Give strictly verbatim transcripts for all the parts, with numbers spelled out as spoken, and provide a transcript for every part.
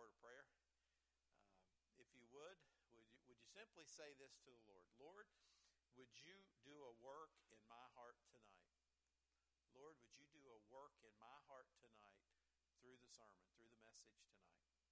word of prayer. Um, if you would, would you, would you simply say this to the Lord? Lord, would you do a work in my heart tonight? Lord, would you do a work in my heart tonight through the sermon, through the message tonight?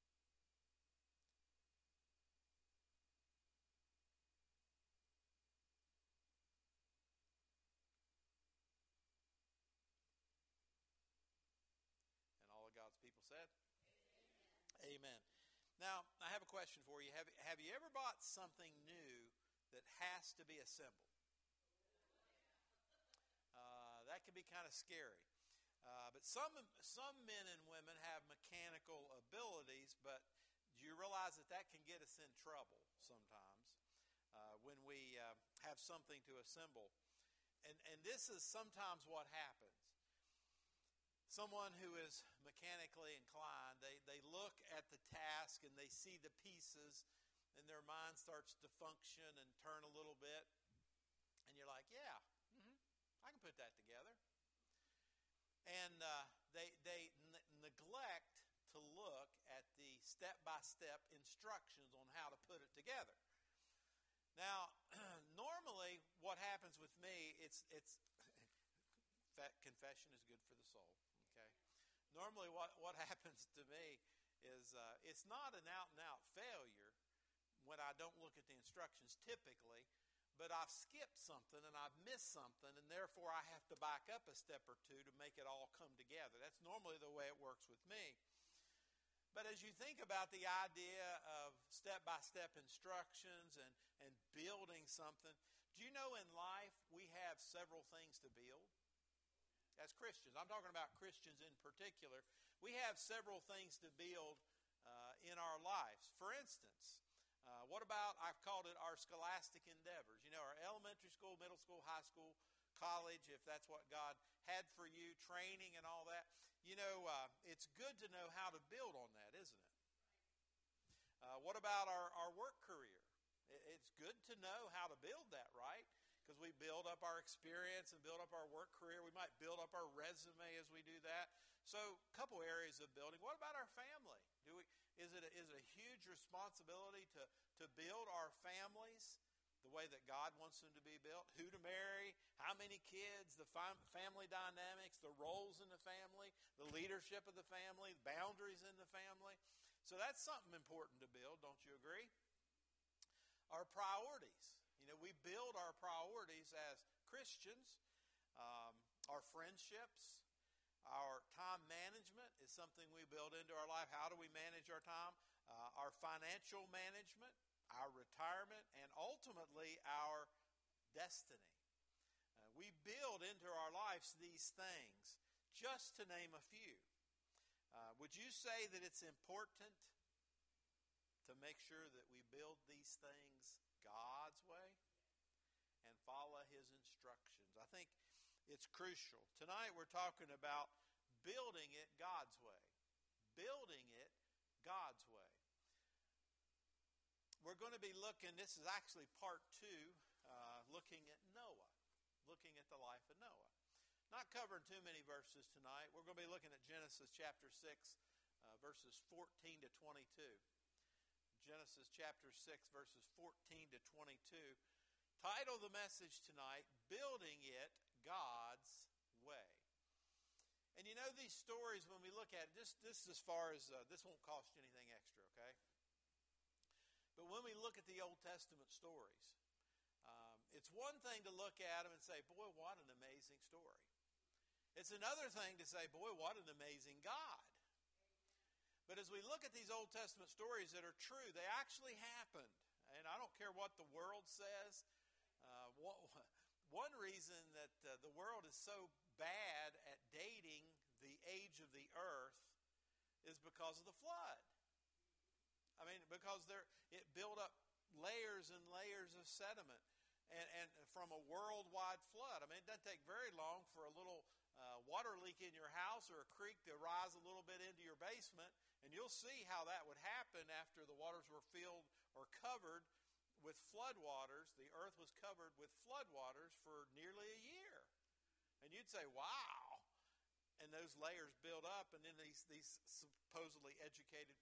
And all of God's people said? Amen. Amen. Now, I have a question for you. Have, have you ever bought something new that has to be assembled? Uh, that can be kind of scary. Uh, but some some men and women have mechanical abilities, but do you realize that that can get us in trouble sometimes uh, when we uh, have something to assemble? And, and this is sometimes what happens. Someone who is mechanically inclined, they, they look at the task and they see the pieces and their mind starts to function and turn a little bit. And you're like, yeah, mm-hmm, I can put that together. And uh, they, they n- neglect to look at the step-by-step instructions on how to put it together. Now, normally what happens with me, it's it's confession is good for the soul. Okay. Normally what, what happens to me is uh, it's not an out-and-out failure when I don't look at the instructions typically, but I've skipped something and I've missed something, and therefore I have to back up a step or two to make it all come together. That's normally the way it works with me. But as you think about the idea of step-by-step instructions and, and building something, do you know in life we have several things to build? As Christians, I'm talking about Christians in particular, we have several things to build uh, in our lives. For instance, uh, what about, I've called it our scholastic endeavors. You know, our elementary school, middle school, high school, college, if that's what God had for you, training and all that. You know, uh, it's good to know how to build on that, isn't it? Uh, what about our, our work career? It's good to know how to build that, right? Because we build up our experience and build up our work career. We might build up our resume as we do that. So a couple areas of building. What about our family? Do we, is it a, is it a huge responsibility to, to build our families the way that God wants them to be built? Who to marry, how many kids, the fam- family dynamics, the roles in the family, the leadership of the family, the boundaries in the family. So that's something important to build, don't you agree? Our priorities. You know, we build our priorities as Christians. Um, our friendships, our time management is something we build into our life. How do we manage our time? Uh, our financial management, our retirement, and ultimately our destiny. Uh, we build into our lives these things, just to name a few. Uh, would you say that it's important to make sure that we build these things God's way and follow His instructions? I think it's crucial. Tonight we're talking about building it God's way. Building it God's way. We're going to be looking, this is actually part two, uh, looking at Noah. Looking at the life of Noah. Not covering too many verses tonight. We're going to be looking at Genesis chapter six, uh, verses fourteen to twenty-two. Genesis chapter six, verses fourteen to twenty-two. Title of the message tonight, Building It God's Way. And you know these stories, when we look at it, this, this is as far as, uh, this won't cost you anything extra, okay? But when we look at the Old Testament stories, um, it's one thing to look at them and say, boy, what an amazing story. It's another thing to say, boy, what an amazing God. But as we look at these Old Testament stories that are true, they actually happened. And I don't care what the world says. Uh, one reason that uh, the world is so bad at dating the age of the earth is because of the flood. I mean, because there it built up layers and layers of sediment. And, and from a worldwide flood. I mean, it doesn't take very long for a little uh, water leak in your house or a creek to rise a little bit into your basement. And you'll see how that would happen after the waters were filled or covered with flood waters. The earth was covered with flood waters for nearly a year. And you'd say, wow. And those layers build up, and then these, these supposedly educated people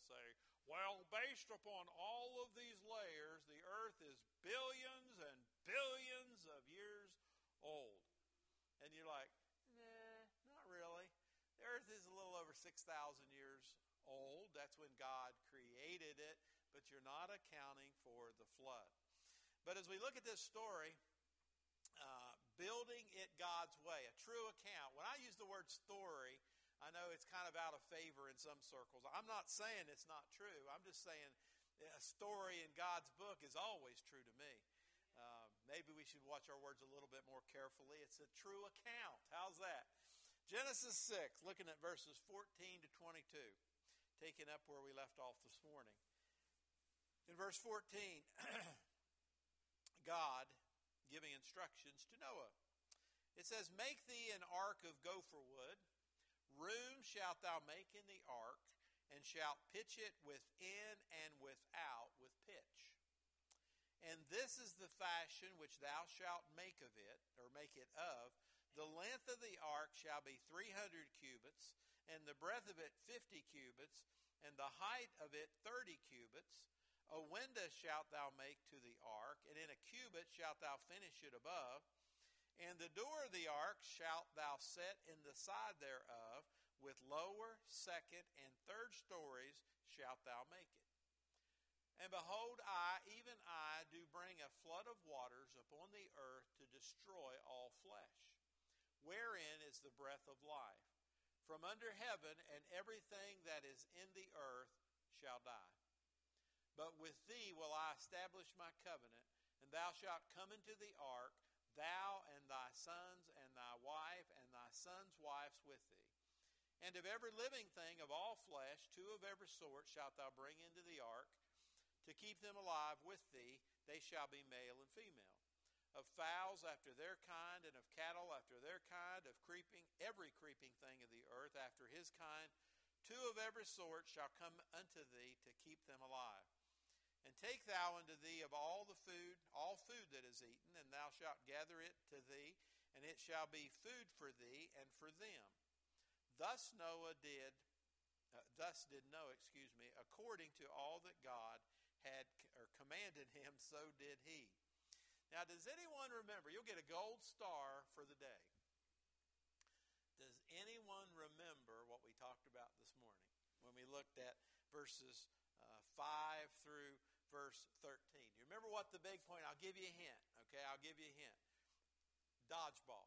say, well, based upon all of these layers, the earth is billions and billions of years old. And you're like, nah, not really. The earth is a little over six thousand years old. That's when God created it, but you're not accounting for the flood. But as we look at this story, uh, building it God's way, a true account. When I use the word story, I know it's kind of out of favor in some circles. I'm not saying it's not true. I'm just saying a story in God's book is always true to me. Uh, maybe we should watch our words a little bit more carefully. It's a true account. How's that? Genesis six, looking at verses fourteen to twenty-two, taking up where we left off this morning. In verse fourteen, God giving instructions to Noah. It says, make thee an ark of gopher wood. Room shalt thou make in the ark, and shalt pitch it within and without with pitch. And this is the fashion which thou shalt make of it, or make it of. The length of the ark shall be three hundred cubits, and the breadth of it fifty cubits, and the height of it thirty cubits. A window shalt thou make to the ark, and in a cubit shalt thou finish it above. And the door of the ark shalt thou set in the side thereof, with lower, second, and third stories shalt thou make it. And behold, I, even I, do bring a flood of waters upon the earth to destroy all flesh, wherein is the breath of life. From under heaven, and everything that is in the earth shall die. But with thee will I establish my covenant, and thou shalt come into the ark, thou and thy sons and thy wife and thy sons' wives with thee. And of every living thing of all flesh, two of every sort shalt thou bring into the ark, to keep them alive with thee. They shall be male and female. Of fowls after their kind, and of cattle after their kind, of creeping, every creeping thing of the earth after his kind, two of every sort shall come unto thee to keep them alive. And take thou unto thee of all the food, all food that is eaten, and thou shalt gather it to thee, and it shall be food for thee and for them. Thus Noah did, uh, thus did Noah, excuse me, according to all that God had or commanded him, so did he. Now, does anyone remember? You'll get a gold star for the day. Does anyone remember what we talked about this morning when we looked at verses uh, five through verse thirteen? You remember what the big point? I'll give you a hint. Okay, I'll give you a hint. Dodgeball.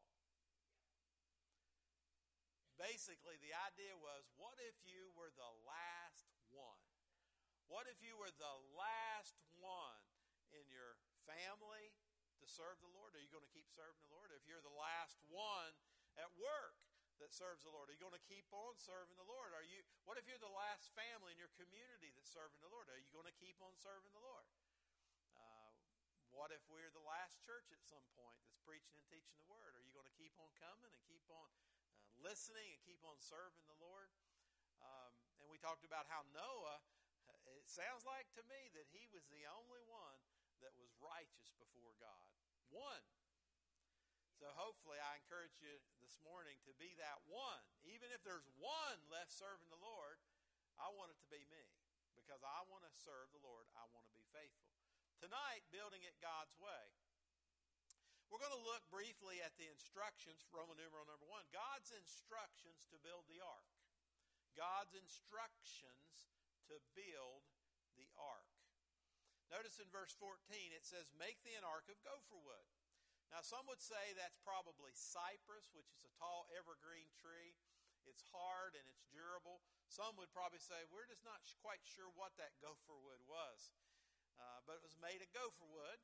Basically, the idea was, what if you were the last one? What if you were the last one in your family to serve the Lord? Are you going to keep serving the Lord? If you're the last one at work that serves the Lord, are you going to keep on serving the Lord? Are you? What if you're the last family in your community that's serving the Lord? Are you going to keep on serving the Lord? Uh, what if we're the last church at some point that's preaching and teaching the Word? Are you going to keep on coming and keep on uh, listening and keep on serving the Lord? Um, and we talked about how Noah, it sounds like to me that he was the only one that was righteous before God. One. So hopefully I encourage you this morning to be that one. Even if there's one left serving the Lord, I want it to be me. Because I want to serve the Lord. I want to be faithful. Tonight, building it God's way. We're going to look briefly at the instructions, Roman numeral number one. God's instructions to build the ark. God's instructions to build the ark. Notice in verse fourteen, it says, make thee an ark of gopher wood. Now, some would say that's probably cypress, which is a tall evergreen tree. It's hard and it's durable. Some would probably say, we're just not quite sure what that gopher wood was. Uh, but it was made of gopher wood.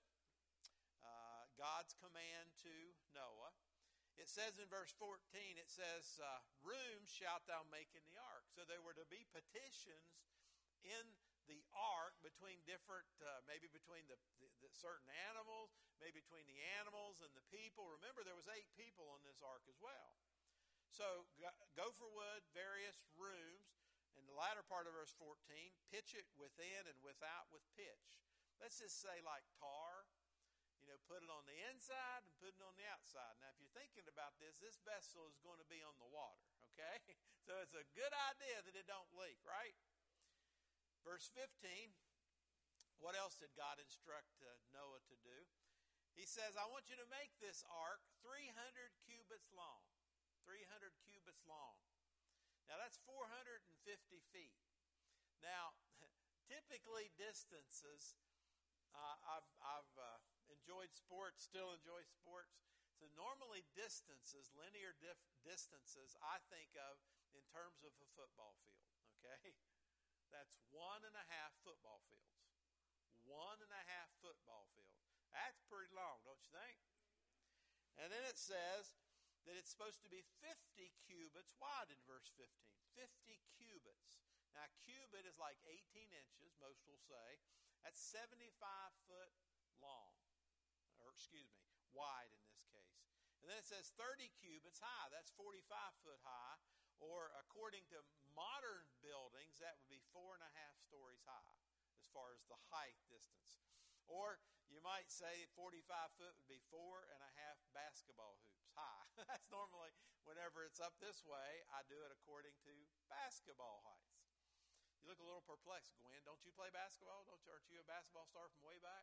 Uh, God's command to Noah. It says in verse fourteen, it says, uh, room shalt thou make in the ark. So there were to be partitions in the ark between different, uh, maybe between the, the, the certain animals, maybe between the animals and the people. Remember, there was eight people on this ark as well. So gopher wood, various rooms, and the latter part of verse fourteen, pitch it within and without with pitch. Let's just say like tar, you know, put it on the inside and put it on the outside. Now, if you're thinking about this, this vessel is going to be on the water, okay? So it's a good idea that it don't leak, right? verse fifteen, what else did God instruct uh, Noah to do? He says, I want you to make this ark three hundred cubits long. three hundred cubits long. Now, that's four hundred fifty feet. Now, typically distances, uh, I've, I've uh, enjoyed sports, still enjoy sports. So normally distances, linear dif- distances, I think of in terms of a football field, okay? That's one and a half football fields. One and a half football fields. That's pretty long, don't you think? And then it says that it's supposed to be fifty cubits wide in verse fifteen. fifty cubits. Now, a cubit is like eighteen inches, most will say. That's seventy-five foot long. Or, excuse me, wide in this case. And then it says thirty cubits high. That's forty-five foot high. Or, according to modern buildings, that would be four and a half stories high as far as the height distance. Or, you might say forty-five foot would be four and a half basketball hoops high. That's normally, whenever it's up this way, I do it according to basketball heights. You look a little perplexed, Gwen. Don't you play basketball? Don't you, aren't you a basketball star from way back?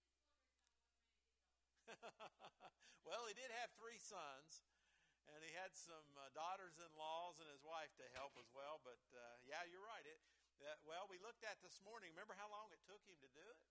Well, he did have three sons, and he had some uh, daughters-in-laws and his wife to help as well. But, uh, yeah, you're right. It, uh, well, we looked at this morning. Remember how long it took him to do it?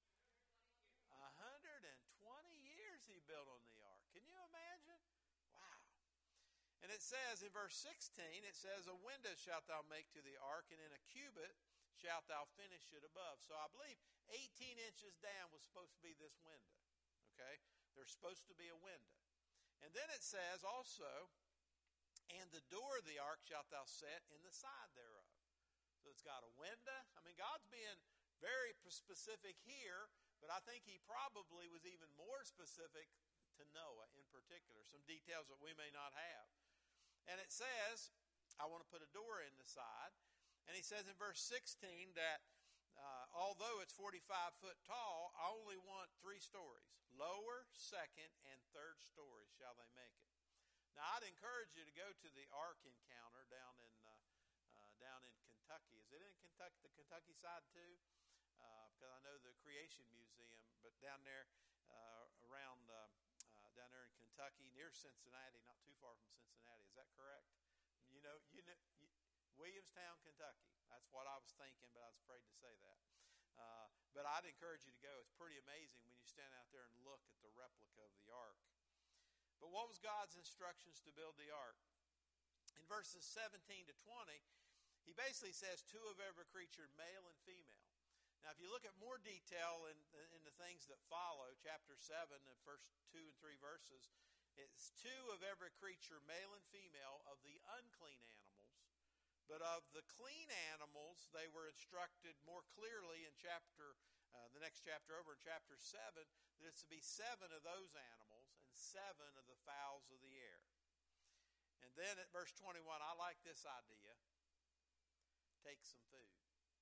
one hundred twenty years he built on the ark. Can you imagine? Wow. And it says in verse sixteen, it says, a window shalt thou make to the ark, and in a cubit shalt thou finish it above. So I believe eighteen inches down was supposed to be this window. Okay? There's supposed to be a window. And then it says also, and the door of the ark shalt thou set in the side thereof. So it's got a window. I mean, God's being very specific here, but I think he probably was even more specific to Noah in particular, some details that we may not have. And it says, I want to put a door in the side. And he says in verse sixteen that uh, although it's forty-five foot tall, I only want three stories. Lower, second, and third stories shall they make it. Now, I'd encourage you to go to the Ark Encounter down in uh, uh, down in Kentucky. Is it in Kentucky, the Kentucky side too? Uh, because I know the Creation Museum, but down there uh, around uh, uh, down there in Kentucky, near Cincinnati, not too far from Cincinnati. Is that correct? You know, you know, you, Williamstown, Kentucky. That's what I was thinking, but I was afraid to say that. Uh, but I'd encourage you to go. It's pretty amazing when you stand out there and look at the replica of the ark. But what was God's instructions to build the ark? In verses seventeen to twenty, he basically says two of every creature, male and female. Now, if you look at more detail in, in the things that follow, chapter seven, the first two and three verses, it's two of every creature, male and female, of the unclean animals. But of the clean animals, they were instructed more clearly in chapter, uh, the next chapter over in chapter seven, that it's to be seven of those animals and seven of the fowls of the air. And then at verse twenty-one, I like this idea. Take some food.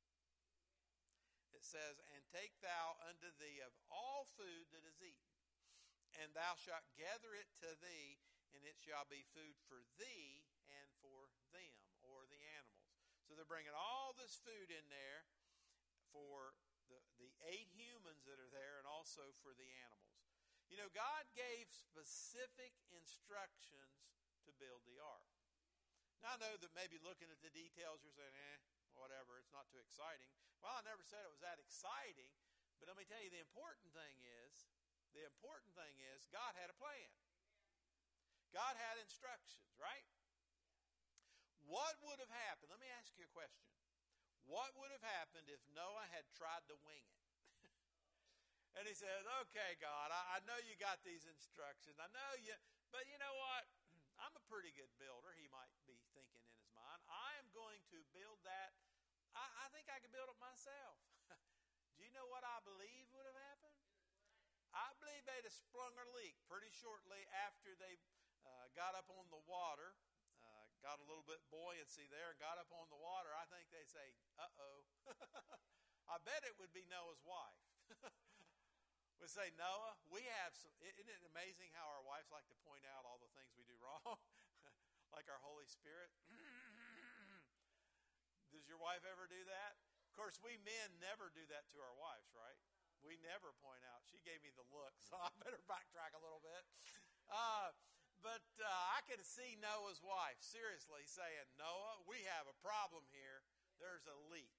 It says, and take thou unto thee of all food that is eaten, and thou shalt gather it to thee, and it shall be food for thee and for them, or the animals. So they're bringing all this food in there for the, the eight humans that are there, and also for the animals. You know, God gave specific instructions to build the ark. Now, I know that maybe looking at the details, you're saying, eh, whatever, it's not too exciting. Well, I never said it was that exciting, but let me tell you, the important thing is, the important thing is, God had a plan. God had instructions, right? What would have happened? Let me ask you a question. What would have happened if Noah had tried to wing it? And he says, okay, God, I, I know you got these instructions. I know you, but you know what? I'm a pretty good builder, he might be thinking in his mind. I am going to build that. I, I think I can build it myself. Do you know what I believe would have happened? I believe they'd have sprung a leak pretty shortly after they uh, got up on the water, uh, got a little bit buoyancy there, and got up on the water. I think they'd say, uh-oh. I bet it would be Noah's wife. Would say, Noah, we have some, isn't it amazing how our wives like to point out all the things we do wrong? Like our Holy Spirit. Does your wife ever do that? Of course, we men never do that to our wives, right? We never point out. She gave me the look, so I better backtrack a little bit. Uh, but uh, I can see Noah's wife seriously saying, Noah, we have a problem here. There's a leak.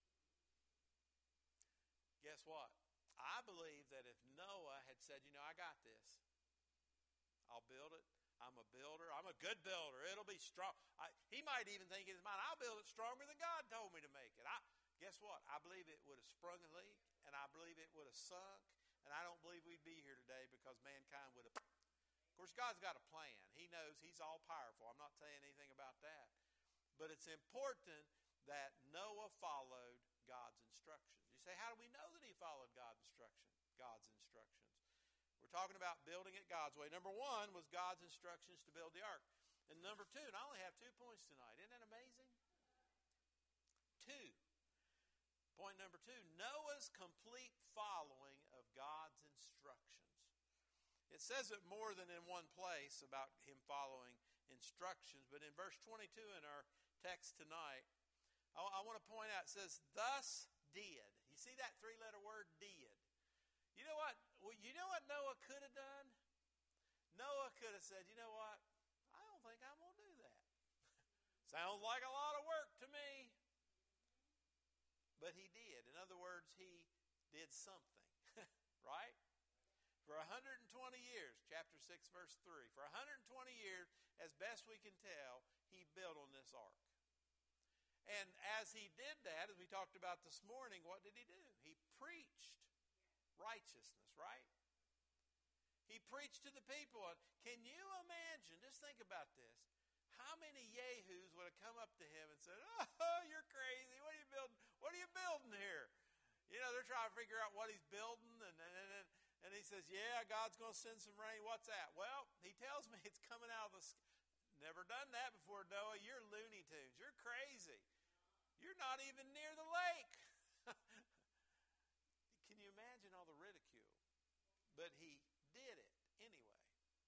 Guess what? I believe that if Noah had said, you know, I got this. I'll build it. I'm a builder. I'm a good builder. It'll be strong. I, he might even think in his mind, I'll build it stronger than God told me to make it. I, guess what? I believe it would have sprung a leak, and I believe it would have sunk, and I don't believe we'd be here today because mankind would have. Of course, God's got a plan. He knows He's all powerful. I'm not saying anything about that. But it's important that Noah followed God's instructions. You say, how do we know that he followed God's instruction? God's instructions. We're talking about building it God's way. Number one was God's instructions to build the ark. And number two, and I only have two points tonight. Isn't that amazing? Two. Point number two, Noah's complete following of God's instructions. It says it more than in one place about him following instructions, but in verse twenty-two in our text tonight, I, I want to point out, it says, thus did. You see that three-letter word, did. You know what? Well, you know what Noah could have done? Noah could have said, you know what? I don't think I'm going to do that. Sounds like a lot of work to me. But he did. In other words, he did something. Right? For one hundred twenty years, chapter six, verse three, for one hundred twenty years, as best we can tell, he built on this ark. And as he did that, as we talked about this morning, what did he do? He preached righteousness, right? He preached to the people. Can you imagine, just think about this, how many yahoos would have come up to him and said, oh, you're crazy, what are you building, what are you building here? You know, they're trying to figure out what he's building, and and, and, and he says, yeah, God's going to send some rain, what's that? Well, he tells me it's coming out of the sky. Never done that before, Noah. You're Looney Tunes. You're crazy. You're not even near the lake. Can you imagine all the ridicule? But he did it anyway.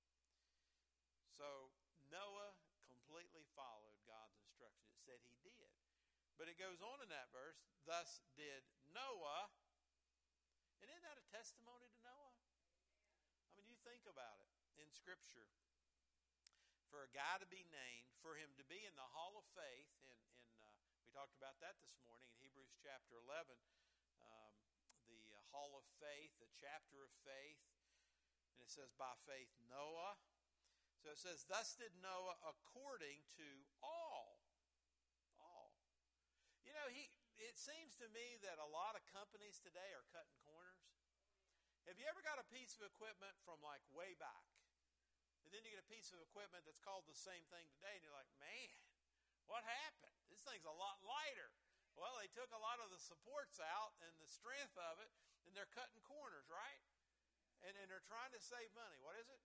So Noah completely followed God's instruction. It said he did. But it goes on in that verse, thus did Noah. And isn't that a testimony to Noah? I mean, you think about it in Scripture. For a guy to be named, for him to be in the hall of faith, in, in uh, we talked about that this morning in Hebrews chapter eleven, um, the uh, hall of faith, the chapter of faith, and it says by faith Noah. So it says, thus did Noah according to all. All. You know, he. It seems to me that a lot of companies today are cutting corners. Have you ever got a piece of equipment from like way back? And then you get a piece of equipment that's called the same thing today, and you're like, man, what happened? This thing's a lot lighter. Well, they took a lot of the supports out and the strength of it, and they're cutting corners, right? And, and they're trying to save money. What is it?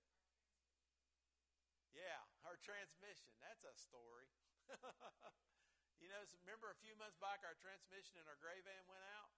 Yeah, our transmission. That's a story. You know, remember a few months back our transmission in our gray van went out?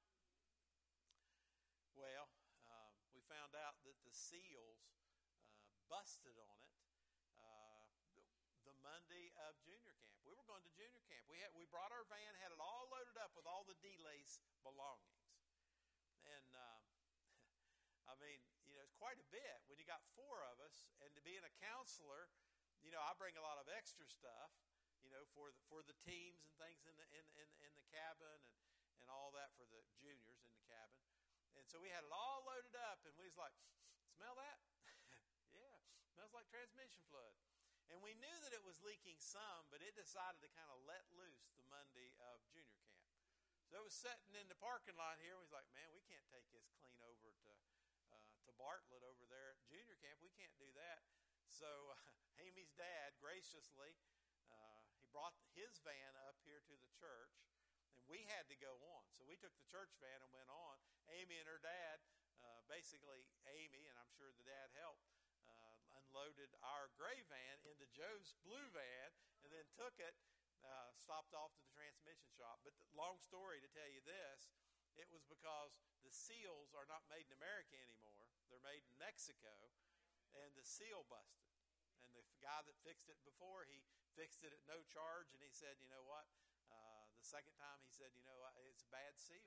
Well, um, we found out that the seals busted on it uh, the Monday of junior camp. We were going to junior camp. We had we brought our van, had it all loaded up with all the D-Lace belongings. And, uh, I mean, you know, it's quite a bit when you got four of us. And to being a counselor, you know, I bring a lot of extra stuff, you know, for the, for the teams and things in the, in, in, in the cabin and, and all that for the juniors in the cabin. And so we had it all loaded up, and we was like, smell that? Smells like transmission fluid. And we knew that it was leaking some, but it decided to kind of let loose the Monday of junior camp. So it was sitting in the parking lot here, and we was like, man, we can't take this clean over to uh, to Bartlett over there at junior camp. We can't do that. So uh, Amy's dad graciously, uh, he brought his van up here to the church, and we had to go on. So we took the church van and went on. Amy and her dad, uh, basically Amy, and I'm sure the dad helped, unloaded our gray van into Joe's blue van, and then took it, uh, stopped off to the transmission shop. But the long story to tell you this, it was because the seals are not made in America anymore. They're made in Mexico, and the seal busted. And the guy that fixed it before, he fixed it at no charge, and he said, you know what, uh, the second time he said, you know, it's a bad seal.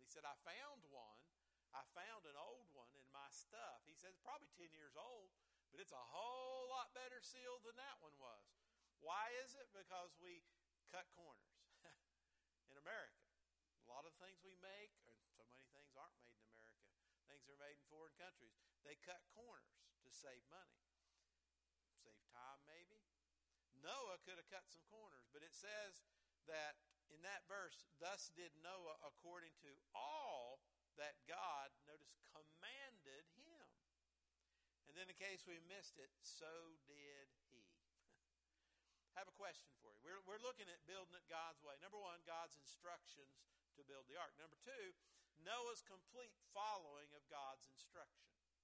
He said, I found one. I found an old one in my stuff. He said, it's probably ten years old, but it's a whole lot better sealed than that one was. Why is it? Because we cut corners in America. A lot of the things we make, and so many things aren't made in America. Things are made in foreign countries. They cut corners to save money. Save time, maybe. Noah could have cut some corners, but it says that in that verse, thus did Noah according to all that God, notice, commanded him. And then in case we missed it, so did he. I have a question for you. We're, we're looking at building it God's way. Number one, God's instructions to build the ark. Number two, Noah's complete following of God's instruction.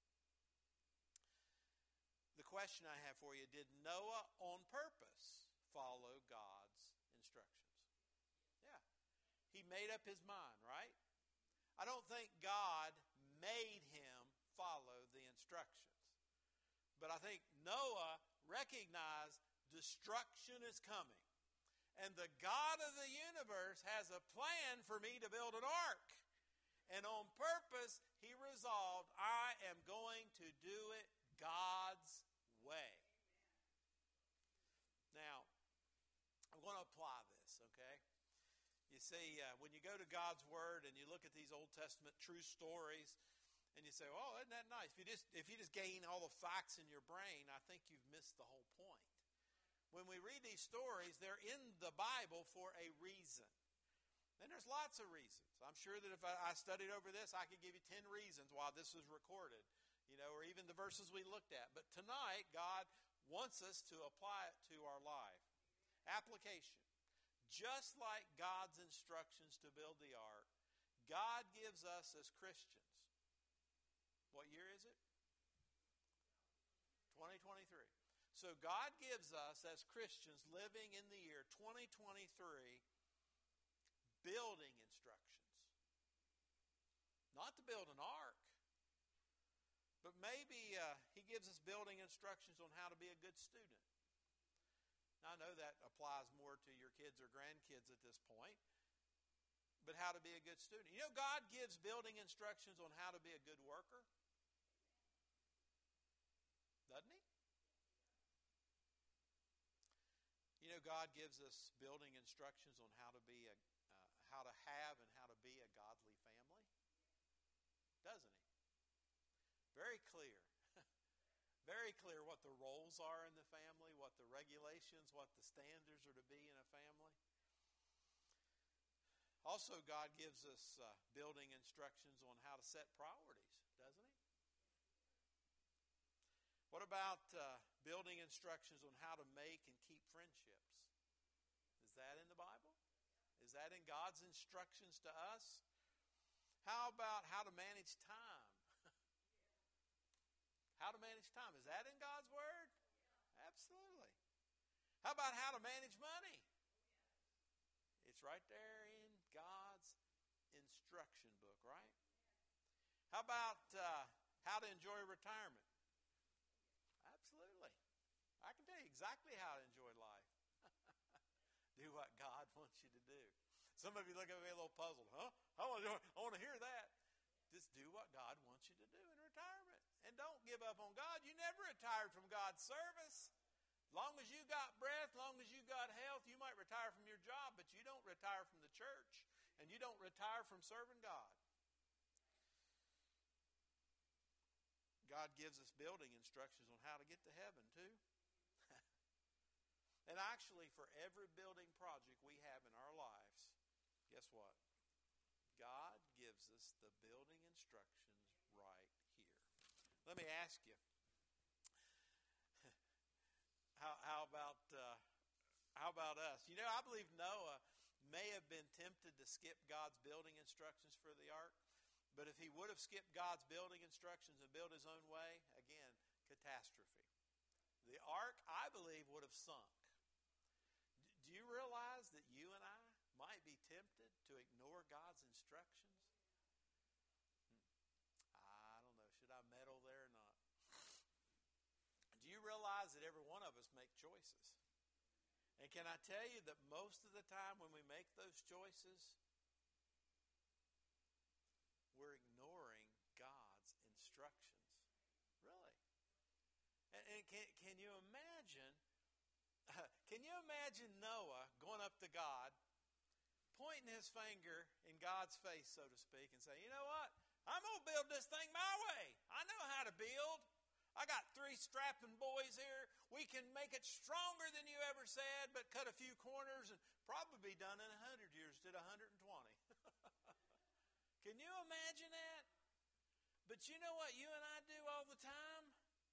The question I have for you, did Noah on purpose follow God's instructions? Yeah. He made up his mind, right? I don't think God made him follow the instructions. But I think Noah recognized destruction is coming. And the God of the universe has a plan for me to build an ark. And on purpose, he resolved, I am going to do it God's way. Now, I'm going to apply this, okay? You see, uh, when you go to God's Word and you look at these Old Testament true stories, and you say, "Oh, isn't that nice?" If you just if you just gain all the facts in your brain, I think you've missed the whole point. When we read these stories, they're in the Bible for a reason. And there's lots of reasons. I'm sure that if I studied over this, I could give you ten reasons why this was recorded, you know, or even the verses we looked at. But tonight, God wants us to apply it to our life. Application. Just like God's instructions to build the ark, God gives us as Christians. What year is it? twenty twenty-three. So God gives us as Christians living in the year twenty twenty-three building instructions. Not to build an ark, but maybe uh, he gives us building instructions on how to be a good student. Now, I know that applies more to your kids or grandkids at this point, but how to be a good student. You know, God gives building instructions on how to be a good worker. Doesn't he? You know, God gives us building instructions on how to be a, uh, how to have and how to be a godly family. Doesn't he? Very clear. Very clear what the roles are in the family, what the regulations, what the standards are to be in a family. Also, God gives us uh, building instructions on how to set priorities, doesn't he? What about uh, building instructions on how to make and keep friendships? Is that in the Bible? Is that in God's instructions to us? How about how to manage time? How to manage time. Is that in God's Word? Absolutely. How about how to manage money? It's right there in God's instruction book, right? How about uh, how to enjoy retirement? Absolutely. I can tell you exactly how to enjoy life. Do what God wants you to do. Some of you look at me a little puzzled. Huh? I want to, I want to hear that. Just do what God wants you to do in retirement. And don't give up on God. You never retired from God's service. As long as you got breath, as long as you got health, you might retire from your job, but you don't retire from the church. And you don't retire from serving God. God gives us building instructions on how to get to heaven, too. And actually, for every building project we have in our lives, guess what? God gives us the building instructions right here. Let me ask you, how, how about uh, how about us? You know, I believe Noah may have been tempted to skip God's building instructions for the ark, but if he would have skipped God's building instructions and built his own way, again, catastrophe. The ark, I believe, would have sunk. Do you realize that you and I might be tempted to ignore God's instructions? Hmm. I don't know. Should I meddle there or not? Do you realize that every one of us make choices? And can I tell you that most of the time when we make those choices, can, can you imagine, uh, can you imagine Noah going up to God, pointing his finger in God's face, so to speak, and saying, you know what? I'm going to build this thing my way. I know how to build. I got three strapping boys here. We can make it stronger than you ever said, but cut a few corners and probably be done in one hundred years instead of one hundred twenty. Can you imagine that? But you know what you and I do all the time?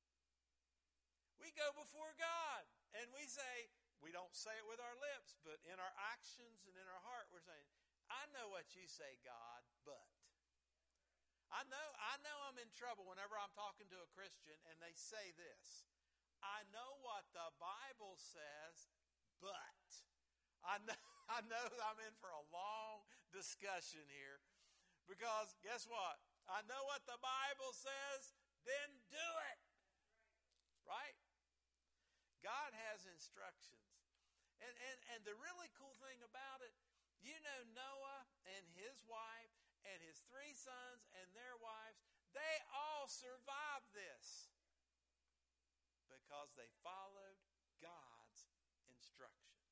We go before God and we say, we don't say it with our lips, but in our actions and in our heart, we're saying, I know what you say, God, but. I know, I know I'm in trouble whenever I'm talking to a Christian and they say this. I know what the Bible says, but. I know, I know I'm in for a long discussion here because guess what? I know what the Bible says, then do it. Right? God has instructions. And, and, and the really cool thing about it, you know Noah and his wife and his three sons and their wives, they all survived this because they followed God's instructions.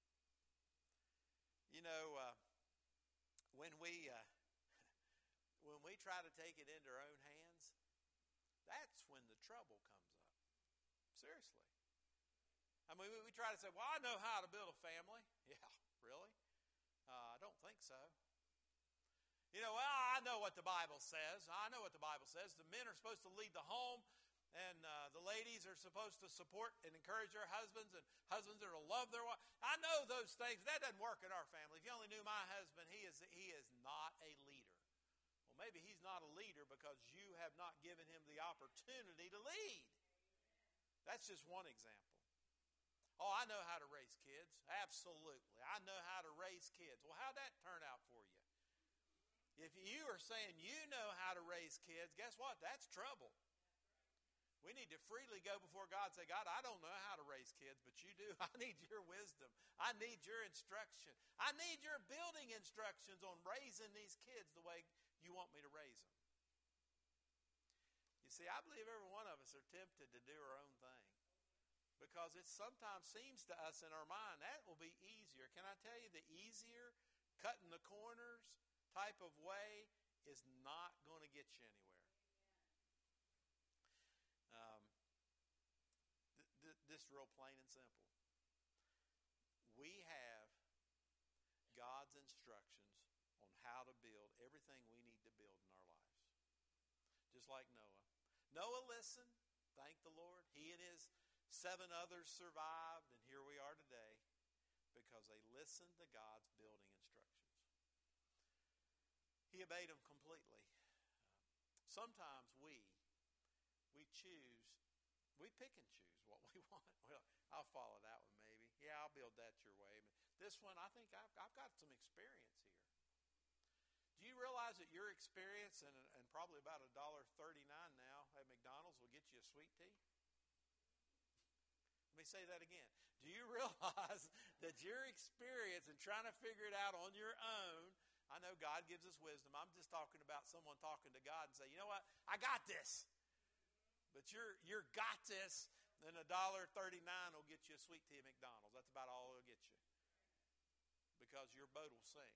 You know, uh, when we uh, when we try to take it into our own hands, that's when the trouble comes up. Seriously. I mean, we, we try to say, well, I know how to build a family. Yeah, really? Uh, I don't think so. You know, well, I know what the Bible says. I know what the Bible says. The men are supposed to lead the home, and uh, the ladies are supposed to support and encourage their husbands, and husbands are to love their wife. I know those things. That doesn't work in our family. If you only knew my husband, he is he is not a leader. Well, maybe he's not a leader because you have not given him the opportunity to lead. That's just one example. Oh, I know how to raise kids. Absolutely. I know how to raise kids. Well, how'd that turn out for you? If you are saying you know how to raise kids, guess what? That's trouble. We need to freely go before God and say, God, I don't know how to raise kids, but you do. I need your wisdom. I need your instruction. I need your building instructions on raising these kids the way you want me to raise them. You see, I believe every one of us are tempted to do our own thing because it sometimes seems to us in our mind that will be easier. Can I tell you, the easier, cutting the corners type of way is not going to get you anywhere. Um, th- th- this real plain and simple. We have God's instructions on how to build everything we need to build in our lives. Just like Noah. Noah listened, thank the Lord. He and his seven others survived, and here we are today because they listened to God's building instructions. He obeyed them completely. Sometimes we, we choose, we pick and choose what we want. Well, I'll follow that one maybe. Yeah, I'll build that your way. But this one, I think I've, I've got some experience here. Do you realize that your experience and, and probably about one dollar thirty-nine now at McDonald's will get you a sweet tea? Let me say that again. Do you realize that your experience in trying to figure it out on your own, I know God gives us wisdom. I'm just talking about someone talking to God and say, you know what? I got this. But you're you're got this, then one dollar thirty-nine will get you a sweet tea at McDonald's. That's about all it'll get you. Because your boat will sink.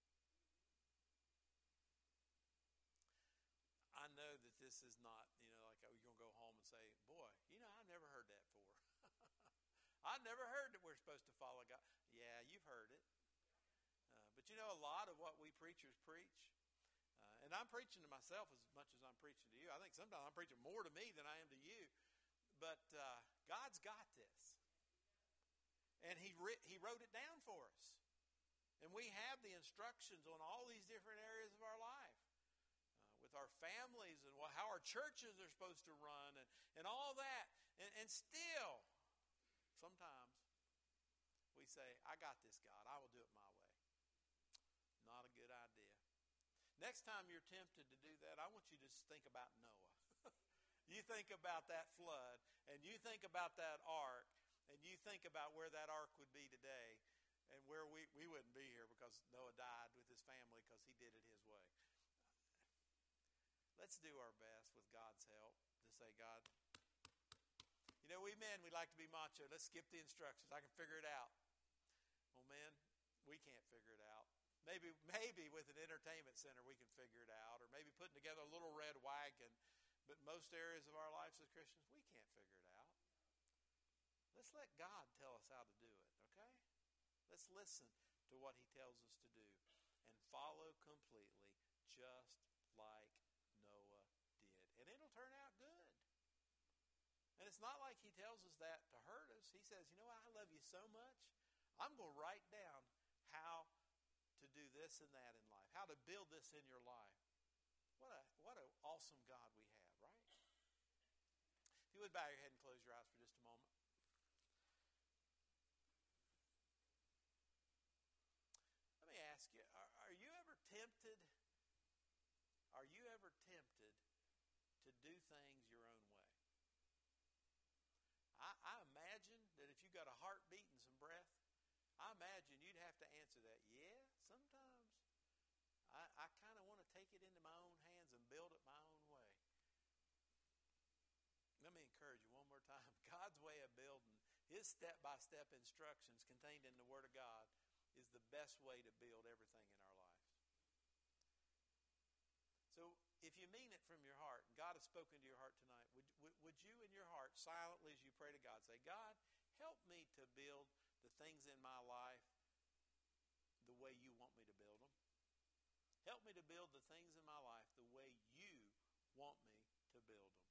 I know that this is not, you know, like you're going to go home and say, boy, you know, I never heard that before. I never heard that we're supposed to follow God. Yeah, you've heard it. Uh, but you know, a lot of what we preachers preach, uh, and I'm preaching to myself as much as I'm preaching to you. I think sometimes I'm preaching more to me than I am to you. But uh, God's got this. And he, ri- he wrote it down for us. And we have the instructions on all these different areas of our life. Uh, with our families and what, how our churches are supposed to run and, and all that. And, and still, sometimes we say, I got this, God. I will do it my way. Not a good idea. Next time you're tempted to do that, I want you to just think about Noah. You think about that flood, and you think about that ark, and you think about where that ark would be today, and where we, we wouldn't be here because Noah died with his family because he did it his way. Let's do our best with God's help to say, God, You know, we men, we like to be macho. Let's skip the instructions. I can figure it out. Well, men, we can't figure it out. Maybe, maybe with an entertainment center we can figure it out, or maybe putting together a little red wagon. But most areas of our lives as Christians, we can't figure it out. Let's let God tell us how to do it, okay? Let's listen to what he tells us to do and follow completely just like Noah did. And it'll turn out good. And it's not like he tells us that to hurt us. He says, you know what, I love you so much, I'm going to write down how to do this and that in life, how to build this in your life. What a what an awesome God we have, right? If you would bow your head and close your eyes for just a moment. Let me ask you, are, are you ever tempted, are you ever tempted to do things your own way? I, I imagine that if you got a heartbeat and some breath, I imagine you'd have to answer that. Yeah, sometimes I, I kind of want to take it into my own hands and build it my own way. Let me encourage you one more time. God's way of building, his step-by-step instructions contained in the Word of God, is the best way to build everything in our lives. So if you mean it from your heart, and God has spoken to your heart tonight, would, would, would you in your heart, silently as you pray to God, say, God, help me to build the things in my life the way you want me to build them. Help me to build the things in my life the way you want me to build them.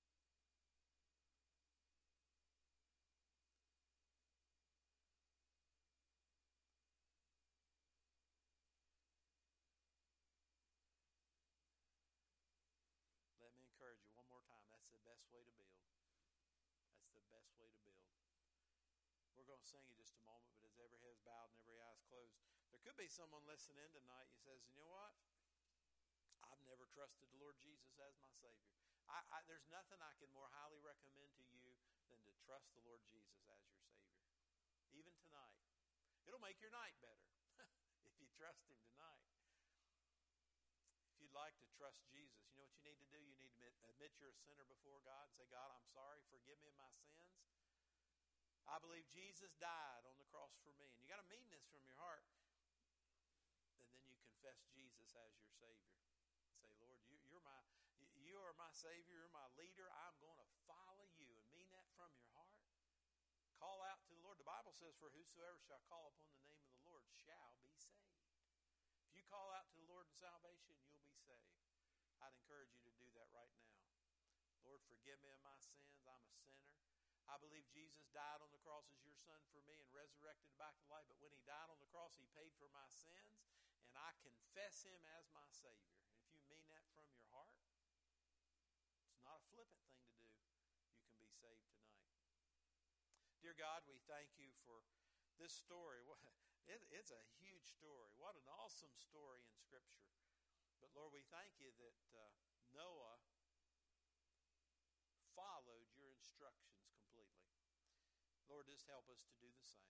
Let me encourage you one more time. That's the best way to build. That's the best way to build. We're going to sing in just a moment, but as every head is bowed and every eye is closed, there could be someone listening in tonight who says, you know what? I've never trusted the Lord Jesus as my Savior. I, I, there's nothing I can more highly recommend to you than to trust the Lord Jesus as your Savior. Even tonight. It'll make your night better if you trust him tonight. If you'd like to trust Jesus, you know what you need to do? You need to admit, admit you're a sinner before God and say, God, I'm sorry. Forgive me of my sins. I believe Jesus died on the cross for me. And you got to mean this from your heart. And then you confess Jesus as your Savior. Say, Lord, you, you're my, you are my Savior. You're my leader. I'm going to follow you. And mean that from your heart. Call out to the Lord. The Bible says, for whosoever shall call upon the name of the Lord shall be saved. If you call out to the Lord in salvation, you'll be saved. I'd encourage you to do that right now. Lord, forgive me of my sins. I'm a sinner. I believe Jesus died on the cross as your son for me and resurrected back to life. But when he died on the cross, he paid for my sins. And I confess him as my Savior. And if you mean that from your heart, it's not a flippant thing to do. You can be saved tonight. Dear God, we thank you for this story. It's a huge story. What an awesome story in Scripture. But Lord, we thank you that uh, Noah followed your instructions completely. Lord, just help us to do the same.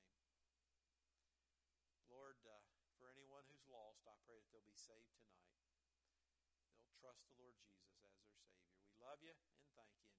Lord, uh, for anyone who's lost, I pray that they'll be saved tonight. They'll trust the Lord Jesus as their Savior. We love you and thank you.